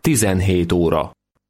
17 óra.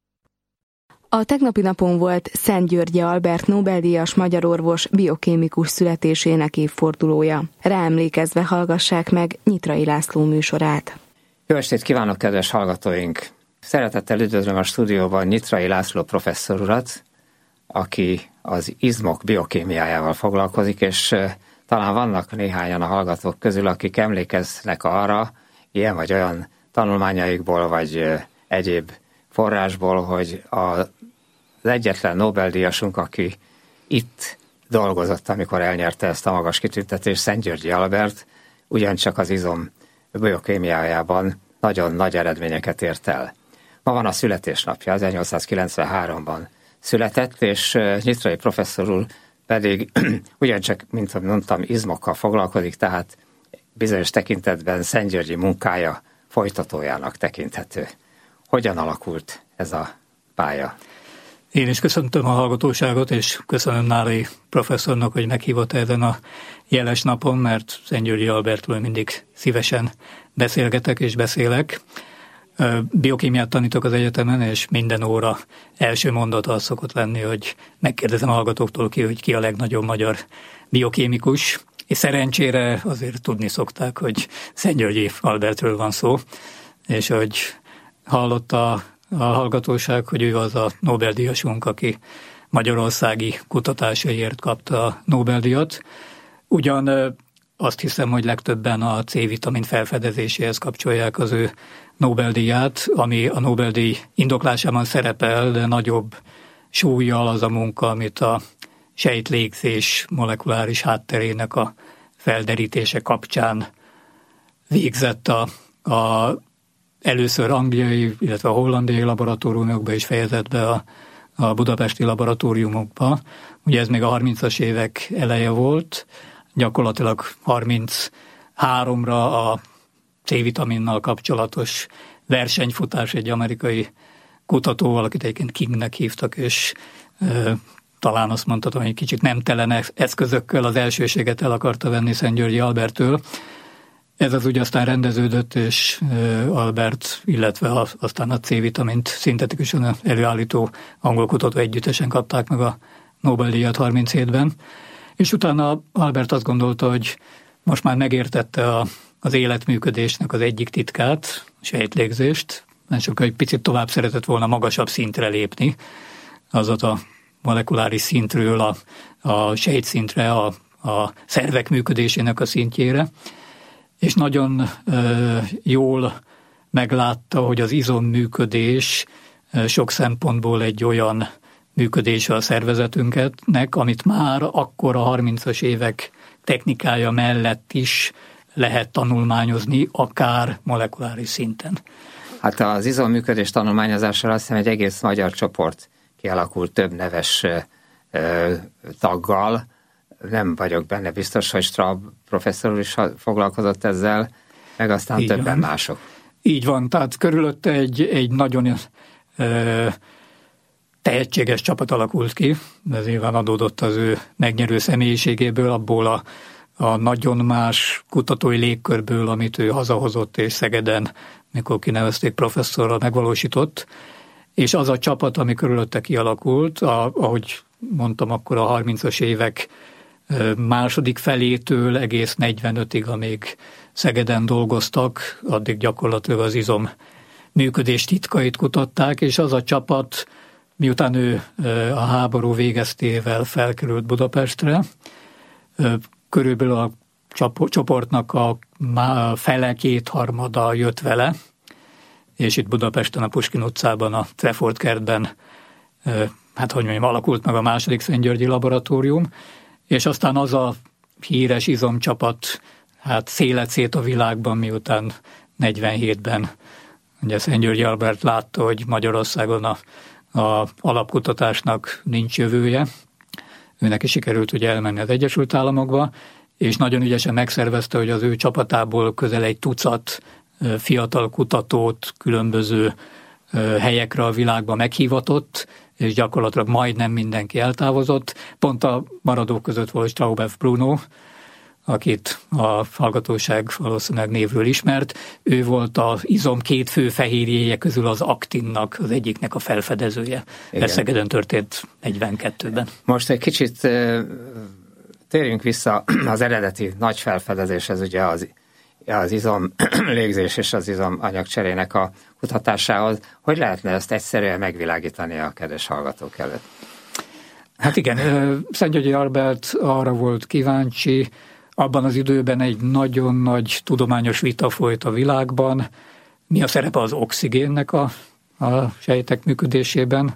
A tegnapi napon volt Szent Györgyi Albert Nobel-díjas magyar orvos biokémikus születésének évfordulója. Ráemlékezve hallgassák meg Nyitrai László műsorát. Jó estét kívánok, kedves hallgatóink! Szeretettel üdvözlöm a stúdióban Nyitrai László professzor urat, aki az izmok biokémiájával foglalkozik, és talán vannak néhányan a hallgatók közül, akik emlékeznek arra, ilyen vagy olyan tanulmányaikból, vagy egyéb forrásból, hogy az egyetlen Nobel-díjasunk, aki itt dolgozott, amikor elnyerte ezt a magas kitüntetést, Szent Györgyi Albert, ugyancsak az izom biokémiájában nagyon nagy eredményeket ért el. Ma van a születésnapja, 1893-ban született, és Nyitrai professzor úr pedig ugyancsak, mint mondtam, izmokkal foglalkozik, tehát bizonyos tekintetben Szent Györgyi munkája folytatójának tekinthető. Hogyan alakult ez a pálya? Én is köszöntöm a hallgatóságot, és köszönöm Nárai professzornak, hogy meghívott ezen a jeles napon, mert Szent Györgyi Albertről mindig szívesen beszélgetek és beszélek. Biokémiát tanítok az egyetemen, és minden óra első mondata az szokott lenni, hogy megkérdezem a hallgatóktól hogy ki a legnagyobb magyar biokémikus, és szerencsére azért tudni szokták, hogy Szent Györgyi Albertről van szó, és hogy hallotta a hallgatóság, hogy ő az a Nobel-díjasunk, aki magyarországi kutatásaiért kapta a Nobel-díjat. Ugyan azt hiszem, hogy legtöbben a C-vitamin felfedezéséhez kapcsolják az ő Nobel-díját, ami a Nobel-díj indoklásában szerepel, de nagyobb súllyal az a munka, amit a sejtlégzés molekuláris hátterének a felderítése kapcsán végzett először angliai, illetve a hollandiai laboratóriumokba is fejezett be a budapesti laboratóriumokba. Ugye ez még a 30-as évek eleje volt, gyakorlatilag 33-ra a C-vitaminnal kapcsolatos versenyfutás egy amerikai kutatóval, akit egyébként Kingnek hívtak, és talán azt mondhatom, hogy kicsit nemtelen eszközökkel az elsőséget el akarta venni Szent Györgyi Alberttől. Ez az úgy aztán rendeződött, és Albert, illetve aztán a C-vitamint szintetikusan előállító angol kutató együttesen kapták meg a Nobel-díjat 37-ben. És utána Albert azt gondolta, hogy most már megértette az életműködésnek az egyik titkát, a sejtlégzést, mert sokkal egy picit tovább szeretett volna magasabb szintre lépni, azaz a molekuláris szintről a sejtszintre, a szervek működésének a szintjére, és nagyon jól meglátta, hogy az izomműködés sok szempontból egy olyan működése a szervezetünknek, amit már akkor a 30-as évek technikája mellett is lehet tanulmányozni, akár molekuláris szinten. Hát az izomműködés tanulmányozásra azt hiszem egy egész magyar csoport kialakult több neves taggal. Nem vagyok benne biztos, hogy Straub professzor is foglalkozott ezzel, meg aztán így többen van. Mások. Így van, tehát körülötte egy nagyon tehetséges csapat alakult ki, ez nyilván adódott az ő megnyerő személyiségéből, abból a nagyon más kutatói légkörből, amit ő hazahozott és Szegeden, mikor kinevezték professzorra, megvalósított, és az a csapat, ami körülötte kialakult, ahogy mondtam, akkor a 30-as évek második felétől egész 45-ig, amíg Szegeden dolgoztak, addig gyakorlatilag az izom működés titkait kutatták, és az a csapat, miután ő a háború végeztével felkerült Budapestre, körülbelül a csoportnak a fele, kétharmada jött vele, és itt Budapesten, a Puskin utcában, a Trefort kertben, alakult meg a második Szent Györgyi laboratórium, és aztán az a híres izomcsapat szélet szét a világban, miután 47-ben ugye Szent Györgyi Albert látta, hogy Magyarországon a alapkutatásnak nincs jövője. Őnek is sikerült ugye elmenni az Egyesült Államokba, és nagyon ügyesen megszervezte, hogy az ő csapatából közel egy tucat fiatal kutatót különböző helyekre a világban meghívatott, és gyakorlatilag majdnem mindenki eltávozott. Pont a maradók között volt Straub F. Bruno, akit a hallgatóság valószínűleg névről ismert. Ő volt az izom két fő fehérjéje közül az aktinnak, az egyiknek a felfedezője. Ez Szegeden történt 42-ben. Most egy kicsit térjünk vissza az eredeti nagy felfedezéshez, ugye az izom légzés és az izom anyagcserének a kutatásához. Hogy lehetne ezt egyszerűen megvilágítani a kedves hallgatók előtt? Hát igen, Szent-Györgyi Albert arra volt kíváncsi, abban az időben egy nagyon nagy tudományos vita folyt a világban, mi a szerepe az oxigénnek a sejtek működésében,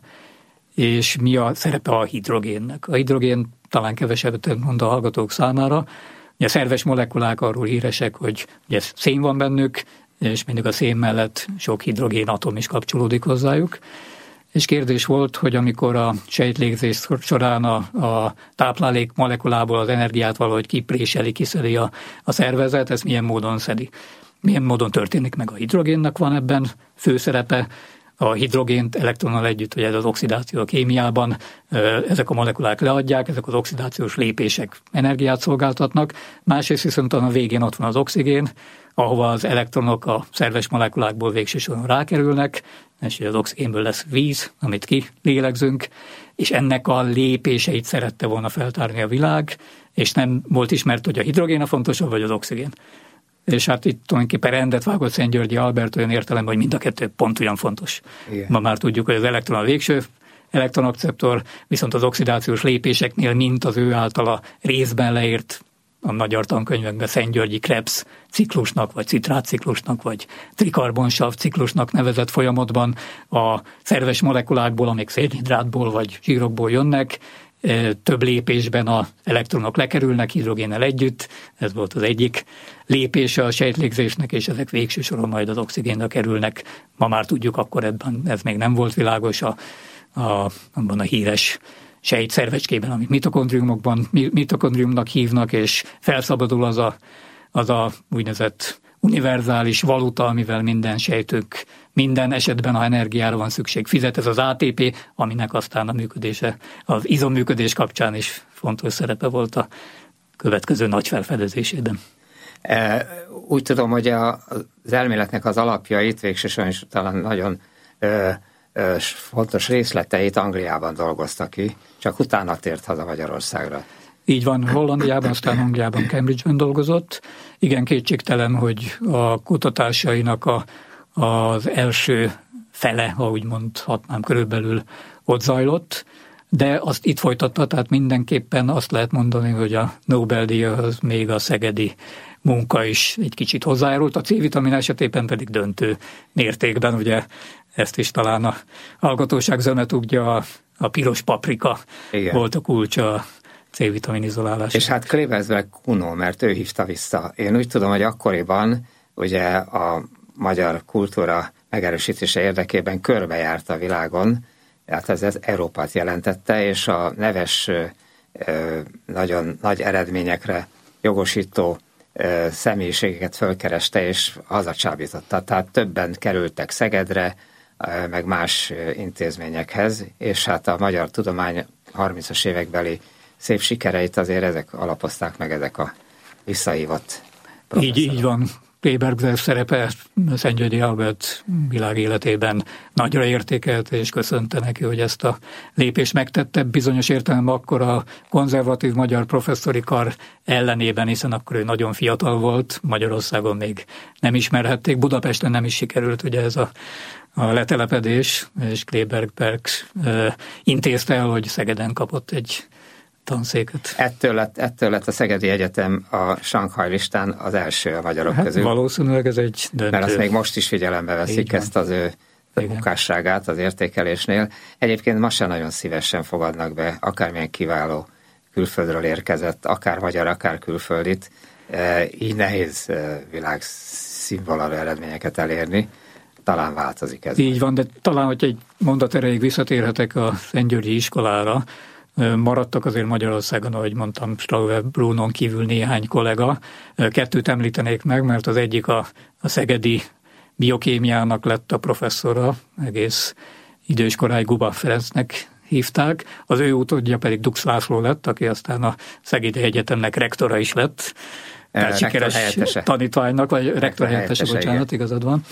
és mi a szerepe a hidrogénnek. A hidrogén talán kevesebbet mond a hallgatók számára. Ugye a szerves molekulák arról híresek, hogy ugye szén van bennük, és mindig a szén mellett sok hidrogén atom is kapcsolódik hozzájuk. És kérdés volt, hogy amikor a sejtlégzés során a táplálék molekulából az energiát valahogy kiszedi a szervezet, ez milyen módon szedi. Milyen módon történik meg a hidrogénnek van ebben főszerepe, a hidrogént elektronnal együtt, hogy ez az oxidáció a kémiában, ezek a molekulák leadják, ezek az oxidációs lépések energiát szolgáltatnak, másrészt viszont a végén ott van az oxigén, ahova az elektronok a szerves molekulákból végső soron rákerülnek, és az oxigénből lesz víz, amit kilélegzünk, és ennek a lépéseit szerette volna feltárni a világ, és nem volt ismert, hogy a hidrogén a fontosabb, vagy az oxigén. És hát itt tulajdonképpen rendet vágott Szent-Györgyi Albert olyan értelemben, hogy mind a kettő pont olyan fontos. Igen. Ma már tudjuk, hogy az elektron a végső elektronakceptor, viszont az oxidációs lépéseknél, mint az ő általa részben leírt a magyar tankönyvekben Szent-Györgyi Krebs ciklusnak, vagy citrátciklusnak, vagy trikarbonsav ciklusnak nevezett folyamatban a szerves molekulákból, amik szénhidrátból vagy zsírokból jönnek, több lépésben az elektronok lekerülnek hidrogénnel együtt, ez volt az egyik lépése a sejtlégzésnek, és ezek végső soron majd az oxigénre kerülnek. Ma már tudjuk, akkor ebben ez még nem volt világos abban a híres sejtszervecskében, amit mitokondriumnak hívnak, és felszabadul az a úgynevezett univerzális valuta, amivel minden sejtünk, minden esetben, ha energiára van szükség, fizet, ez az ATP, aminek aztán a működése, az izomműködés kapcsán is fontos szerepe volt a következő nagy felfedezésében. Úgy tudom, hogy az elméletnek az alapjait végsősorban is talán nagyon fontos részleteit Angliában dolgozta ki, csak utána tért haza Magyarországra. Így van, Hollandiában, aztán Angliában, Cambridge-ben dolgozott. Igen, kétségtelen, hogy a kutatásainak az első fele, ha úgy mondhatnám, körülbelül ott zajlott, de azt itt folytatta, tehát mindenképpen azt lehet mondani, hogy a Nobel-díjhoz még a szegedi munka is egy kicsit hozzájárult, a C-vitamin esetében pedig döntő mértékben, ugye ezt is talán a hallgatóság zöme tudja, a piros paprika. Igen. Volt a kulcsa a C-vitamin izolálás. És hát Klebersberg Kuno, mert ő hívta vissza. Én úgy tudom, hogy akkoriban ugye a magyar kultúra megerősítése érdekében körbejárt a világon, hát ez Európát jelentette, és a neves, nagyon nagy eredményekre jogosító személyiségeket fölkereste, és hazacsábította. Tehát többen kerültek Szegedre, meg más intézményekhez, és hát a magyar tudomány 30-as évekbeli szép sikereit azért ezek alapozták meg, ezek a visszahívott professzorok. Így van. Klebersberg szerepe Szent-Györgyi Albert világ életében nagyra értékelt, és köszönte neki, hogy ezt a lépést megtette. Bizonyos értelemben akkor a konzervatív magyar professzori kar ellenében, hiszen akkor ő nagyon fiatal volt, Magyarországon még nem ismerhették, Budapesten nem is sikerült ugye ez a letelepedés, és Klebersberg intézte el, hogy Szegeden kapott egy tanszéket. Ettől lett a Szegedi Egyetem a Sanghaj listán az első a magyarok közül. Valószínűleg ez egy döntő. Mert azt még most is figyelembe veszik, ezt az ő munkásságát az értékelésnél. Egyébként ma sem nagyon szívesen fogadnak be, akármilyen kiváló külföldről érkezett, akár magyar, akár külföldit. Így nehéz világszínvonalú eredményeket elérni. Talán változik ez. Így van, de talán, hogy egy mondat erejéig visszatérhetek a Szent-Györgyi iskolára, maradtak azért Magyarországon, ahogy mondtam, Strauer Brunon kívül néhány kollega. Kettőt említenék meg, mert az egyik a szegedi biokémiának lett a professzora, egész idős koráig Guba Ferencnek hívták, az ő utódja pedig Dux László lett, aki aztán a Szegedi Egyetemnek rektora is lett, tehát sikeres tanítványnak, vagy rektor helyettese, bocsánat, igazad van.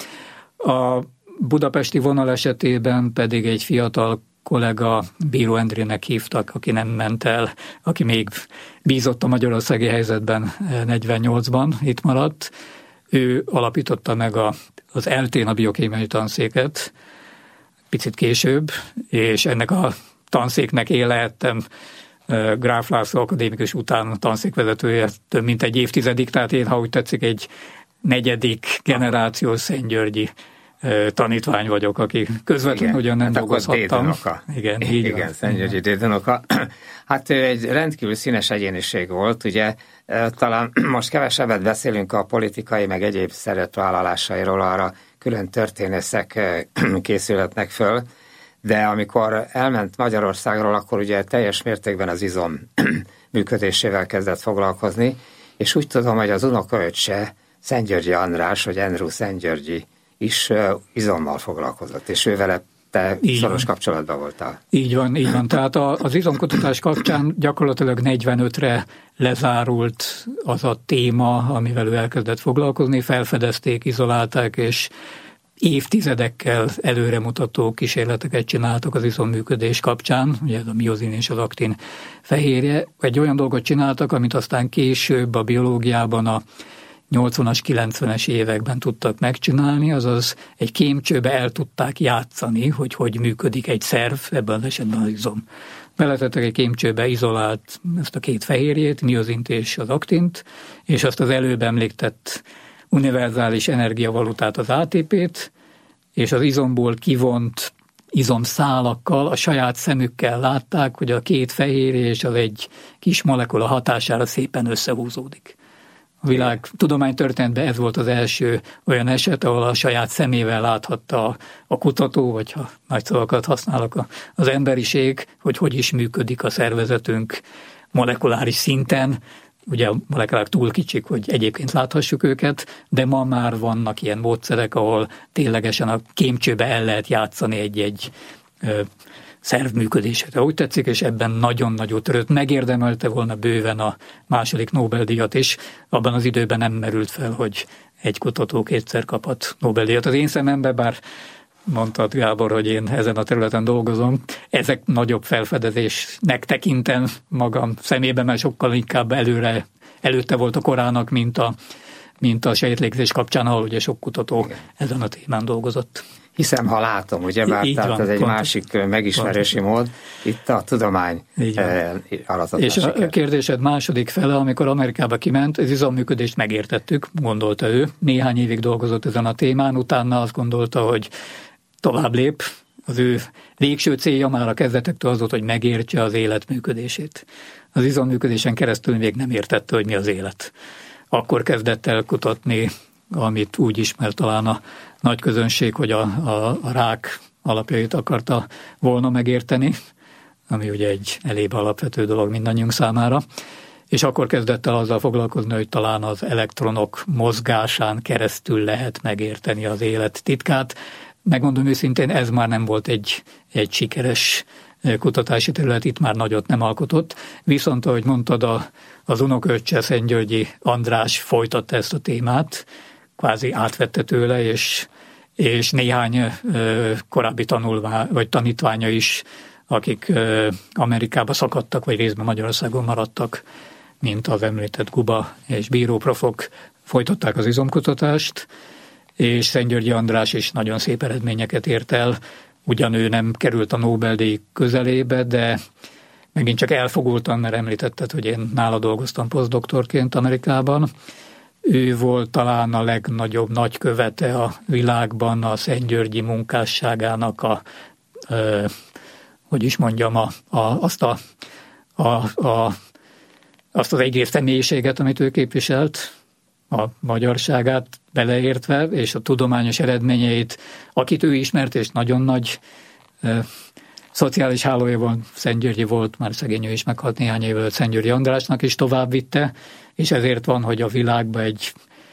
A budapesti vonal esetében pedig egy fiatal kollega, Bíró Endrének hívtak, aki nem ment el, aki még bízott a magyarországi helyzetben 48-ban, itt maradt. Ő alapította meg az ELTÉN a biokémiai tanszéket, picit később, és ennek a tanszéknek én lehettem Gráf László akadémikus után tanszékvezetője több mint egy évtizedig, tehát én, ha úgy tetszik, egy 4. generációs szentgyörgyi tanítvány vagyok, aki közvetlenül ugyan nem dolgozhattam. Igen, Szentgyörgyi dédunoka. Hát ő egy rendkívül színes egyéniség volt, ugye talán most kevesebbet beszélünk a politikai, meg egyéb szerepvállalásairól, arra külön történészek készülhetnek föl, de amikor elment Magyarországról, akkor ugye teljes mértékben az izom működésével kezdett foglalkozni, és úgy tudom, hogy az unokaöccse Szentgyörgyi András, vagy Andrew Szentgyörgyi is izommal foglalkozott, és ő vele te szoros kapcsolatban voltál. Így van. Tehát az izomkutatás kapcsán gyakorlatilag 45-re lezárult az a téma, amivel ő elkezdett foglalkozni, felfedezték, izolálták, és évtizedekkel előremutató kísérleteket csináltak az izomműködés kapcsán, ugye ez a miozin és az aktin fehérje. Egy olyan dolgot csináltak, amit aztán később a biológiában a 80-as, 90-es években tudtak megcsinálni, azaz egy kémcsőbe el tudták játszani, hogy működik egy szerv, ebben az esetben az izom. Beletettek egy kémcsőbe izolált ezt a 2 fehérjét, miozint és az aktint, és azt az előbb említett univerzális energiavalutát, az ATP-t, és az izomból kivont izomszálakkal a saját szemükkel látták, hogy a 2 fehérje és az egy kis molekula hatására szépen összehúzódik. A világ tudománytörténetben ez volt az első olyan eset, ahol a saját szemével láthatta a kutató, vagy ha nagy szavakat használok, az emberiség, hogy is működik a szervezetünk molekuláris szinten. Ugye a molekulák túl kicsik, hogy egyébként láthassuk őket, de ma már vannak ilyen módszerek, ahol ténylegesen a kémcsőbe el lehet játszani egy szerv működésére, úgy tetszik, és ebben nagyon nagyot törött. Megérdemelte volna bőven a 2. Nobel-díjat is. Abban az időben nem merült fel, hogy egy kutató 2-szer kaphat Nobel-díjat. Az én szememben, bár mondtad, Gábor, hogy én ezen a területen dolgozom, ezek nagyobb felfedezésnek tekintem magam szemében, mert sokkal inkább előtte volt a korának, mint a sejtlégzés kapcsán, ahol ugye sok kutató ezen a témán dolgozott. Hiszem, ha látom, ugye, bár tehát ez egy másik megismerési mód, itt a tudomány alatt. És a kérdésed második fele, amikor Amerikába kiment, az izomműködést megértettük, gondolta ő, néhány évig dolgozott ezen a témán, utána azt gondolta, hogy tovább lép, az ő végső célja már a kezdetektől az volt, hogy megértse az élet működését. Az izomműködésen keresztül még nem értette, hogy mi az élet. Akkor kezdett el kutatni, amit úgy ismert talán a nagy közönség, hogy a rák alapjait akarta volna megérteni, ami ugye egy elég alapvető dolog mindannyiunk számára, és akkor kezdett el azzal foglalkozni, hogy talán az elektronok mozgásán keresztül lehet megérteni az élet titkát. Megmondom őszintén, ez már nem volt egy sikeres kutatási terület, itt már nagyot nem alkotott, viszont ahogy mondtad, az unokaöccse Szentgyörgyi András folytatta ezt a témát, kvázi átvette tőle, és néhány korábbi tanítványa is, akik Amerikába szakadtak, vagy részben Magyarországon maradtak, mint az említett Guba és Bíró profok, folytatták az izomkutatást, és Szentgyörgyi András is nagyon szép eredményeket ért el. Ugyan ő nem került a Nobel-díj közelébe, de megint csak elfogultan, mert említetted, hogy én nála dolgoztam posztdoktorként Amerikában. Ő volt talán a legnagyobb nagykövete a világban a szentgyörgyi munkásságának azt az egész személyiséget, amit ő képviselt, a magyarságát beleértve, és a tudományos eredményeit, akit ő ismert, és nagyon nagy szociális hálója van, Szentgyörgyi volt, már szegény ő is meghalt néhány évvel, Szentgyörgyi Andrásnak is tovább vitte, és ezért van, hogy a világban egy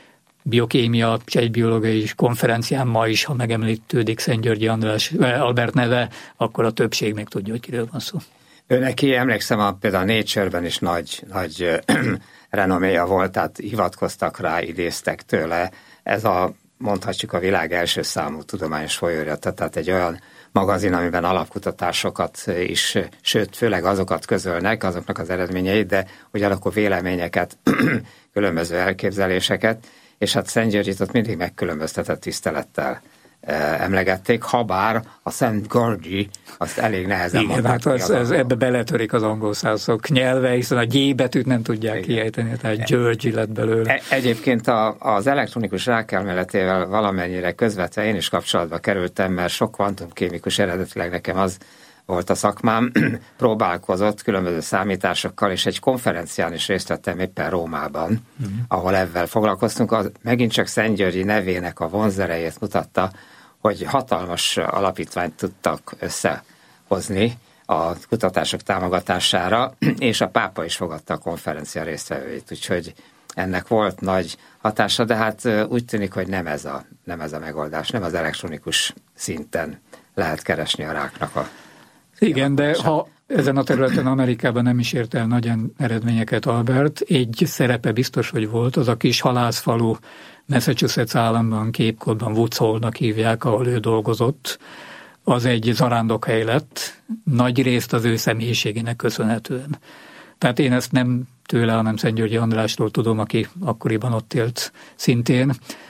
biokémia, sejtbiológiai konferencián ma is, ha megemlítődik Szent-Györgyi Albert neve, akkor a többség még tudja, hogy kiről van szó. Ő neki, emlékszem, például a Nature-ben is nagy renoméja volt, tehát hivatkoztak rá, idéztek tőle. Ez mondhatjuk a világ első számú tudományos folyóira, tehát egy olyan magazin, amiben alapkutatásokat is, sőt, főleg azokat közölnek, azoknak az eredményeit, de ugyanakkor véleményeket, különböző elképzeléseket, és hát Szent-Györgyit ott mindig megkülönböztetett tisztelettel emlegették, habár a Szent Györgyi azt elég nehezen mondták. Igen, hát ez ebbe beletörik az angol szászok nyelve, hiszen a G betűt nem tudják kiejteni, tehát Györgyi lett belőle. Egyébként az elektronikus rákelmeletével valamennyire közvetve én is kapcsolatba kerültem, mert sok kvantumkémikus eredetileg nekem az volt a szakmám, próbálkozott különböző számításokkal, és egy konferencián is részt vettem éppen Rómában, ahol ebben foglalkoztunk. Megint csak Szent-Györgyi nevének a vonzerejét mutatta, hogy hatalmas alapítványt tudtak összehozni a kutatások támogatására, és a pápa is fogadta a konferencia résztvevőit, úgyhogy ennek volt nagy hatása, de hát úgy tűnik, hogy nem ez a megoldás, nem az elektronikus szinten lehet keresni a ráknak a... Igen, de ha ezen a területen Amerikában nem is ért el nagy eredményeket Albert, egy szerepe biztos, hogy volt, az a kis halászfalu Massachusetts államban, Cape Codban, Woods Hole-nak hívják, ahol ő dolgozott, az egy zarándokhely lett, nagy részt az ő személyiségének köszönhetően. Tehát én ezt nem tőle, hanem Szent-Györgyi Andrástól tudom, aki akkoriban ott élt szintén,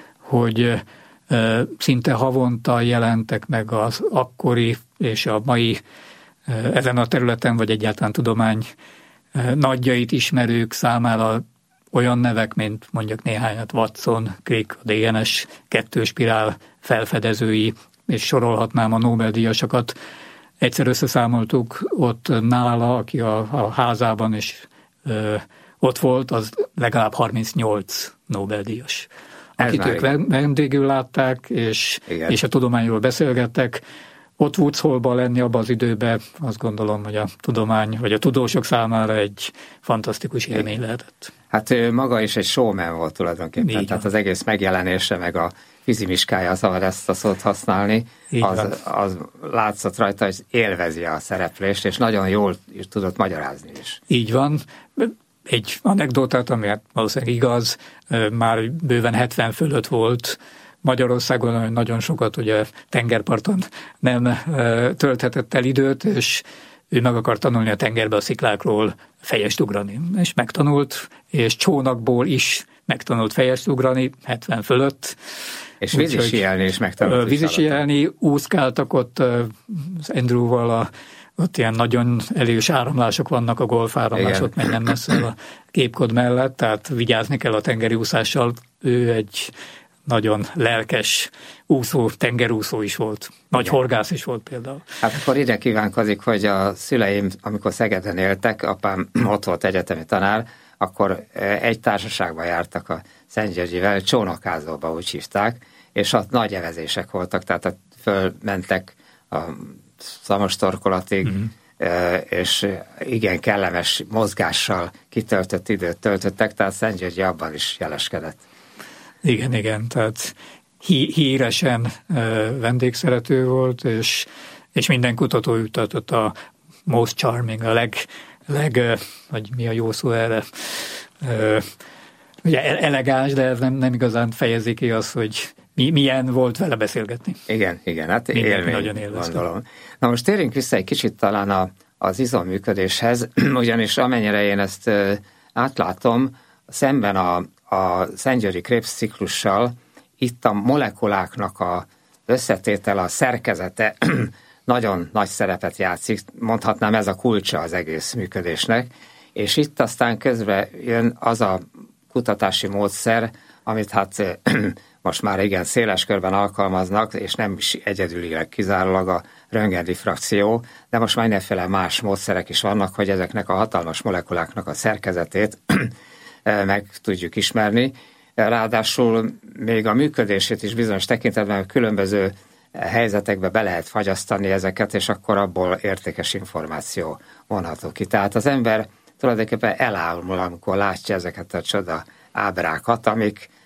hogy szinte havonta jelentek meg az akkori és a mai ezen a területen, vagy egyáltalán tudomány nagyjait ismerők számára olyan nevek, mint mondjuk néhányat Watson, Crick, a DNS, kettőspirál felfedezői, és sorolhatnám a Nobel-díjasokat. Egyszer összeszámoltuk ott nála, aki a házában is ott volt, az legalább 38 Nobel-díjas. Akit ők vendégül látták, és a tudományról beszélgettek. Ott Woods Hole-ban lenni abban az időben, azt gondolom, hogy a tudomány, vagy a tudósok számára egy fantasztikus élmény lehetett. Hát ő maga is egy showman volt tulajdonképpen, tehát az egész megjelenése, meg a fizimiskája, szabad ezt a szót használni, az látszott rajta, hogy élvezi a szereplést, és nagyon jól tudott magyarázni is. Így van. Egy anekdotát, ami valószínűleg igaz, már bőven 70 fölött volt, Magyarországon nagyon sokat ugye tengerparton nem tölthetett el időt, és ő meg akart tanulni a tengerbe a sziklákról fejest ugrani. És megtanult, és csónakból is megtanult fejest ugrani, 70 fölött. És vízisíelni is megtanult. Vízisíelni, úszkáltak ott az Andrewval, ott ilyen nagyon erős áramlások vannak, a golfáramlás, ott még nem messze a Cape Cod mellett, tehát vigyázni kell a tengeri úszással. Ő egy nagyon lelkes úszó, tengerúszó is volt. Nagy horgász is volt például. Hát akkor ide kívánkozik, hogy a szüleim, amikor Szegeden éltek, apám ott volt egyetemi tanár, akkor egy társaságban jártak a Szent-Györgyivel, csónakázóba úgy hívták, és ott nagy evezések voltak, tehát fölmentek a szamos torkolatig, és igen kellemes mozgással kitöltött időt töltöttek, tehát Szent-Györgyi abban is jeleskedett. Igen, tehát híresen vendégszerető volt, és minden kutató jutatott a most charming, a vagy mi a jó szó erre, ugye elegáns, de ez nem igazán fejezi ki az, hogy milyen volt vele beszélgetni. Igen, hát élmény, gondolom. Na most térjünk vissza egy kicsit talán az izomműködéshez, ugyanis amennyire én ezt átlátom, szemben a Szent-Györgyi Krebs ciklussal, itt a molekuláknak a összetétel, a szerkezete nagyon nagy szerepet játszik, mondhatnám ez a kulcsa az egész működésnek, és itt aztán közben jön az a kutatási módszer, amit hát most már igen széles körben alkalmaznak, és nem is egyedülileg kizárólag a röntgendiffrakció, de most már mindenféle más módszerek is vannak, hogy ezeknek a hatalmas molekuláknak a szerkezetét meg tudjuk ismerni. Ráadásul még a működését is bizonyos tekintetben különböző helyzetekbe be lehet fagyasztani ezeket, és akkor abból értékes információ vonható ki. Tehát az ember tulajdonképpen elámul, amikor látja ezeket a csoda ábrákat, amik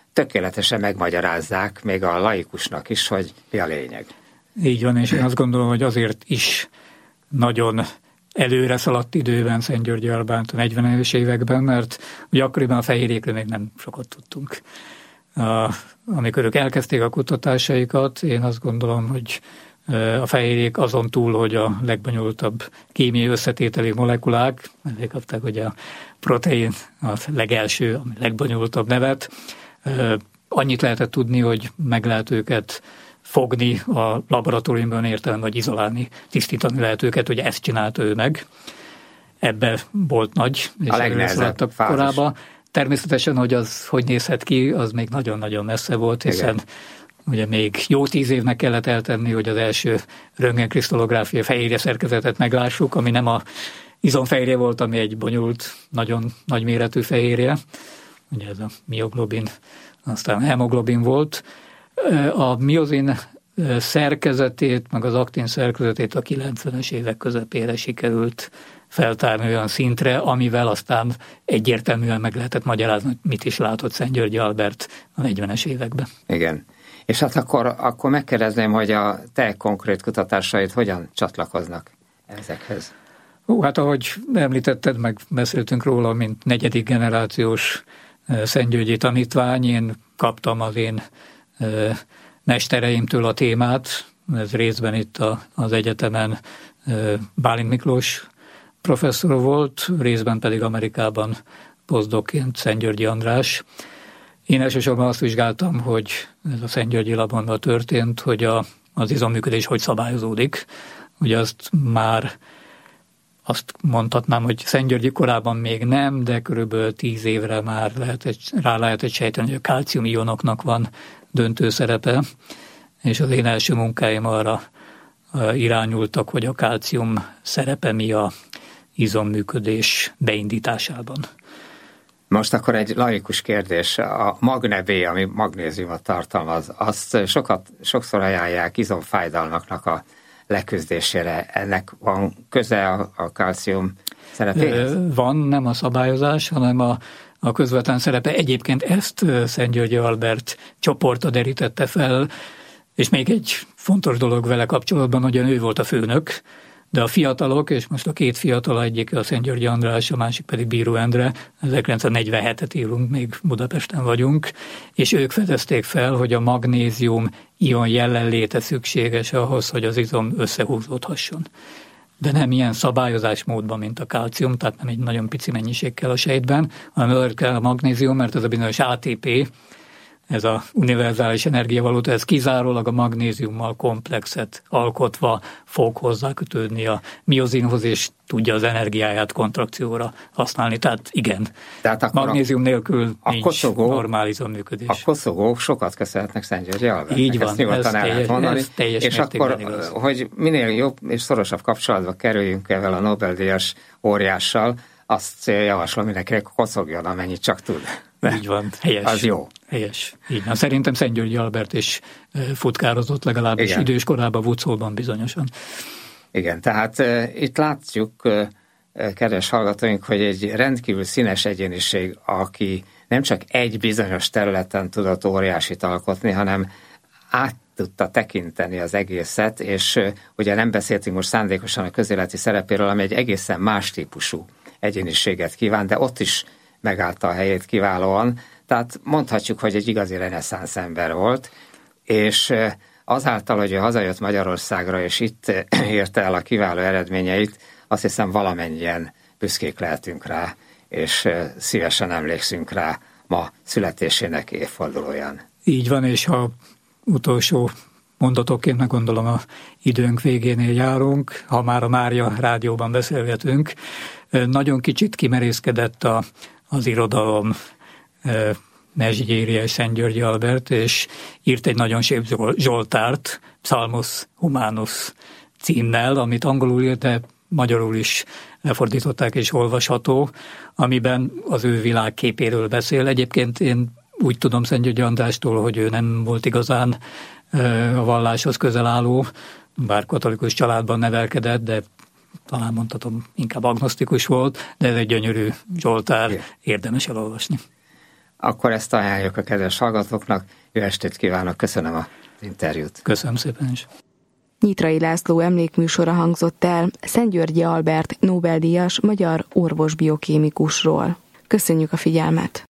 tökéletesen megmagyarázzák még a laikusnak is, hogy mi a lényeg. Így van, és én azt gondolom, hogy azért is nagyon előre szaladt időben Szent-Györgyi Albánt a 40-es években, mert ugye akkoriban a fehérjékről még nem sokat tudtunk. Amikor ők elkezdték a kutatásaikat, én azt gondolom, hogy a fehérjék azon túl, hogy a legbonyolultabb kémiai összetételi molekulák, ezért kapták ugye a protein a legelső, a legbonyolultabb nevet, annyit lehetett tudni, hogy meg lehet őket fogni a laboratóriumban értelem, vagy izolálni, tisztítani lehet őket, hogy ezt csinálta ő meg. Ebbe volt nagy, és legnehezebb korábban. Természetesen, hogy az hogy nézhet ki, az még nagyon-nagyon messze volt, hiszen igen. Ugye még jó 10 évnek kellett eltenni, hogy az első röntgenkrisztallográfia fehérje szerkezetet meglássuk, ami nem a izomfehérje volt, ami egy bonyolult, nagyon nagy méretű fehérje. Ugye ez a mioglobin, aztán hemoglobin volt. A miozin szerkezetét, meg az aktin szerkezetét a 90-es évek közepére sikerült feltárni olyan szintre, amivel aztán egyértelműen meg lehetett magyarázni, hogy mit is látott Szent-Györgyi Albert a 40-es években. Igen. És hát akkor megkérdezném, hogy a te konkrét kutatásaid hogyan csatlakoznak ezekhez? Hát ahogy említetted, meg beszéltünk róla, mint 4. generációs szentgyörgyi tanítvány, én kaptam az én mestereimtől a témát, ez részben itt az egyetemen Bálint Miklós professzor volt, részben pedig Amerikában posztdokként Szent-Györgyi András. Én elsősorban azt vizsgáltam, hogy ez a Szent-Györgyi Labonban történt, hogy az izomműködés hogy szabályozódik. Ugye azt mondhatnám, hogy Szent-Györgyi korában még nem, de körülbelül 10 évre már rá lehetett sejteni, hogy a kálcium-ionoknak van döntő szerepe, és az én első munkáim arra irányultak, hogy a kálcium szerepe mi a izomműködés beindításában. Most akkor egy laikus kérdés. A magne-B, ami magnéziumot tartalmaz, azt sokszor ajánlják izomfájdalmaknak a leküzdésére. Ennek van köze a kálcium szerepéhez? Van, nem a szabályozás, hanem a közvetlen szerepe. Egyébként ezt Szent-Györgyi Albert csoporta derítette fel, és még egy fontos dolog vele kapcsolatban, hogy ő volt a főnök, de a fiatalok, és most a 2 fiatal, egyik a Szent-Györgyi András, a másik pedig Bíró Endre, 1947-et írunk, még Budapesten vagyunk, és ők fedezték fel, hogy a magnézium ion jelenléte szükséges ahhoz, hogy az izom összehúzódhasson. De nem ilyen szabályozás módban, mint a kálcium, tehát nem egy nagyon pici mennyiség kell a sejtben, hanem azért kell a magnézium, mert ez a bizonyos ATP, ez a univerzális energiavaluta, ez kizárólag a magnéziummal komplexet alkotva fog hozzákötődni a miozinhoz, és tudja az energiáját kontrakcióra használni. Tehát igen, magnézium nélkül nincs normál izomműködés. A koszogók sokat köszönhetnek Szent-Györgyi Albertnek. Így van, ez teljes és akkor, igaz. Hogy minél jobb és szorosabb kapcsolatba kerüljünk ezzel a Nobel-díjas óriással, azt javaslom mindenkinek, koszogjon, amennyit csak tud. Így van, helyes. Az jó. Helyes. Így van. Szerintem Szent-Györgyi Albert is futkározott legalábbis idős korában Vucolban bizonyosan. Igen, tehát itt látjuk, kedves hallgatóink, hogy egy rendkívül színes egyéniség, aki nem csak egy bizonyos területen tudott óriásit alkotni, hanem át tudta tekinteni az egészet, és ugye nem beszéltünk most szándékosan a közéleti szerepéről, ami egy egészen más típusú egyéniséget kíván, de ott is megállta a helyét kiválóan. Tehát mondhatjuk, hogy egy igazi reneszánsz ember volt, és azáltal, hogy ő hazajött Magyarországra, és itt érte el a kiváló eredményeit, azt hiszem valamennyien büszkék lehetünk rá, és szívesen emlékszünk rá ma születésének évfordulóján. Így van, és ha utolsó mondatokként meg gondolom a időnk végénél járunk, ha már a Mária rádióban beszélgetünk, nagyon kicsit kimerészkedett az irodalom Mezsgyéri és Szent-Györgyi Albert, és írt egy nagyon szép zsoltárt, Psalmus Humanus címmel, amit angolul írt, de magyarul is lefordították és olvasható, amiben az ő világképéről beszél. Egyébként én úgy tudom Szent-Györgyi Andrástól, hogy ő nem volt igazán a valláshoz közel álló, bár katolikus családban nevelkedett, de talán mondhatom, inkább agnosztikus volt, de ez egy gyönyörű zsoltár, érdemes elolvasni. akkor ezt ajánljuk a kedves hallgatóknak. Jó estét kívánok, köszönöm az interjút. Köszönöm szépen is. Nyitrai László emlékműsora hangzott el Szent-Györgyi Albert Nobel-díjas magyar orvos-biokémikusról. Köszönjük a figyelmet!